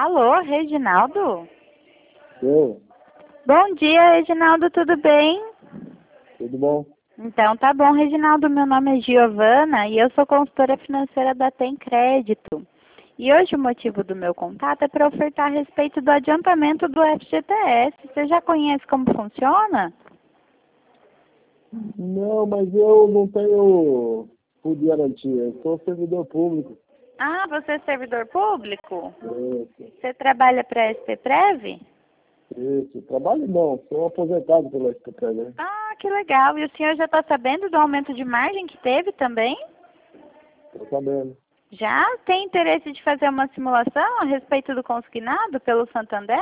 Alô, Reginaldo? Eu? Bom dia, Reginaldo, tudo bem? Tudo bom? Então tá bom, Reginaldo, meu nome é Giovana e eu sou consultora financeira da Tem Crédito. E hoje o motivo do meu contato é para ofertar a respeito do adiantamento do FGTS. Você já conhece como funciona? Não, mas eu não tenho fundo de garantia. Eu sou servidor público. Ah, você é servidor público? Isso, Você trabalha para a SPPrev? isso. Trabalho não, sou aposentado pela SPPR, né? Ah, que legal. E o senhor já está sabendo do aumento de margem que teve também? Tô sabendo. Já tem interesse de fazer uma simulação a respeito do consignado pelo Santander?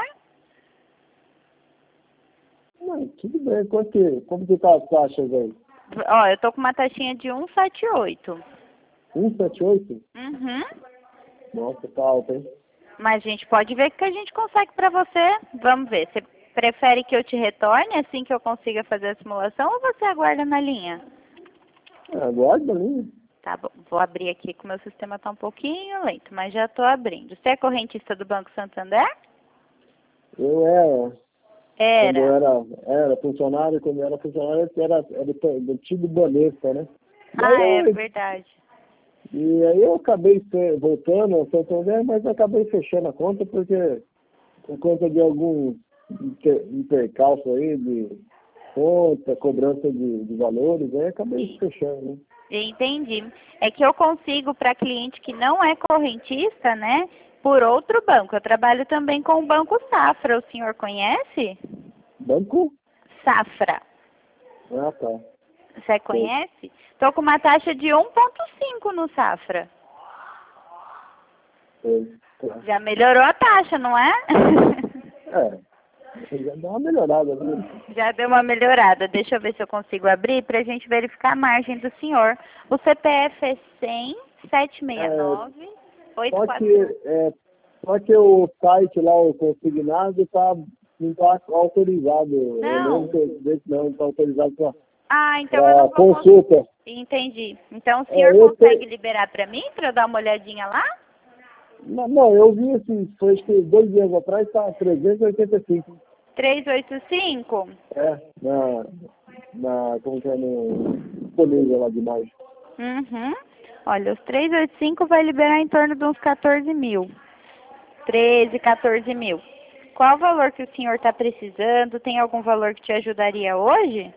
Não, tudo bem. Como que tá as taxas aí? Ó, eu tô com uma taxinha de 1,78. 178? Uhum. Nossa, tá alto, hein? Mas a gente pode ver o que a gente consegue para você. Vamos ver. Você prefere que eu te retorne assim que eu consiga fazer a simulação ou você aguarda na linha? Aguarda ali. Tá bom. Vou abrir aqui que o meu sistema tá um pouquinho lento, mas já tô abrindo. Você é correntista do Banco Santander? Eu era. Quando eu Era. era funcionário, quando eu era funcionário, era do time Banespa, né? E Ah, é aí, verdade. eu acabei voltando ao Santander, mas acabei fechando a conta porque, por conta de algum intercalço aí de conta, cobrança de valores, aí acabei fechando, né? Entendi. É que eu consigo para cliente que não é correntista, né? Por outro banco. Eu trabalho também com o Banco Safra. O senhor conhece? Banco? Safra. Ah, tá. Você conhece? Estou com uma taxa de 1,5 no Safra. Sei, tá. Já melhorou a taxa, não é? Já dá uma melhorada, né? Já deu uma melhorada. Deixa eu ver se eu consigo abrir para a gente verificar a margem do senhor. O CPF é 100 769 Só 84. que, só que o site lá, o consignado, não está autorizado. Eu lembro Não. que não está autorizado Ah, então eu para não vou conseguir. consulta. Entendi. Então o senhor Eu consegue tenho, liberar para mim para eu dar uma olhadinha lá? não, eu vi assim, foi acho que 2 dias atrás, está 385. 385? Como que é, no disponível lá de margem. Uhum. Olha, os 385 vai liberar em torno de uns 14 mil. 13, 14 mil. Qual o valor que o senhor está precisando? Tem algum valor que te ajudaria hoje?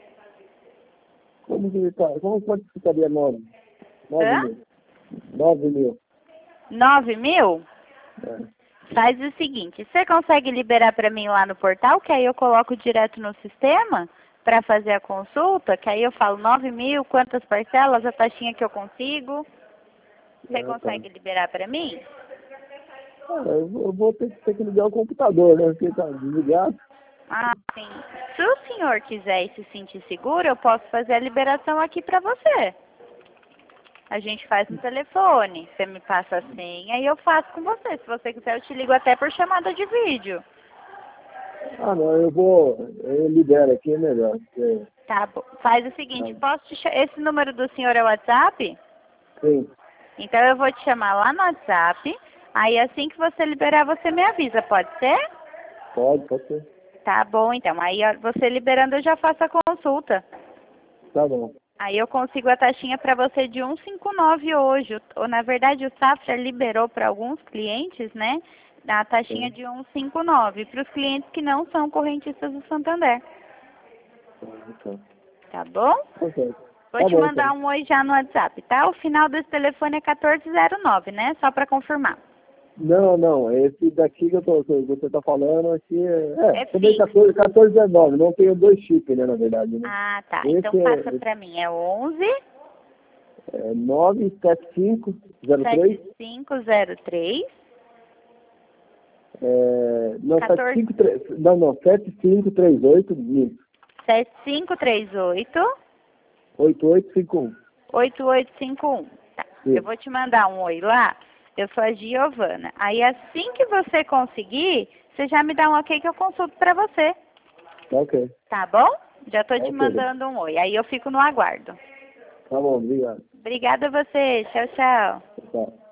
Quanto ficaria 9? 9 Hã? mil. 9 mil. 9 mil? É. Faz o seguinte, você consegue liberar para mim lá no portal, que aí eu coloco direto no sistema para fazer a consulta, que aí eu falo 9 mil, quantas parcelas, a taxinha que eu consigo. Você Tá. consegue liberar para mim? Eu vou ter que ligar o computador, né? Porque tá desligado. Ah, sim. Se o senhor quiser e se sentir seguro, eu posso fazer a liberação aqui para você. A gente faz no telefone. Você me passa a senha e eu faço com você. Se você quiser, eu te ligo até por chamada de vídeo. Ah, não, eu libero aqui, é melhor. Tá bom. Faz o seguinte, esse número do senhor é o WhatsApp? Sim, Então eu vou te chamar lá no WhatsApp. Aí assim que você liberar, você me avisa, pode ser? pode ser. Tá bom, então. Aí você liberando, eu já faço a consulta. Tá bom. Aí eu consigo a taxinha para você de 1,59 hoje. Ou, na verdade, o Safra liberou para alguns clientes, né? A taxinha Sim. de 1,59 para os clientes que não são correntistas do Santander. Então. Tá bom? Tá certo. Vou Tá te bom, mandar então. um oi já no WhatsApp, tá? O final desse telefone é 1409, né? Só para confirmar. Não, esse daqui que você tá falando aqui É também fixo. 1419, não tenho 2 chips, né, na verdade, né? Ah, tá. Então Esse passa para mim. É 11 é 97503, 7503 não, 14 7538 7538 8851. 8851. Tá. Eu Isso. vou te mandar um oi lá. Eu sou a Giovana. Aí assim que você conseguir, você já me dá um ok que eu consulto para você. Tá ok. Tá bom? Já tô Tá te ok. mandando um oi. Aí eu fico no aguardo. Tá bom, obrigado. Obrigada a você. Tchau, tchau. Tá.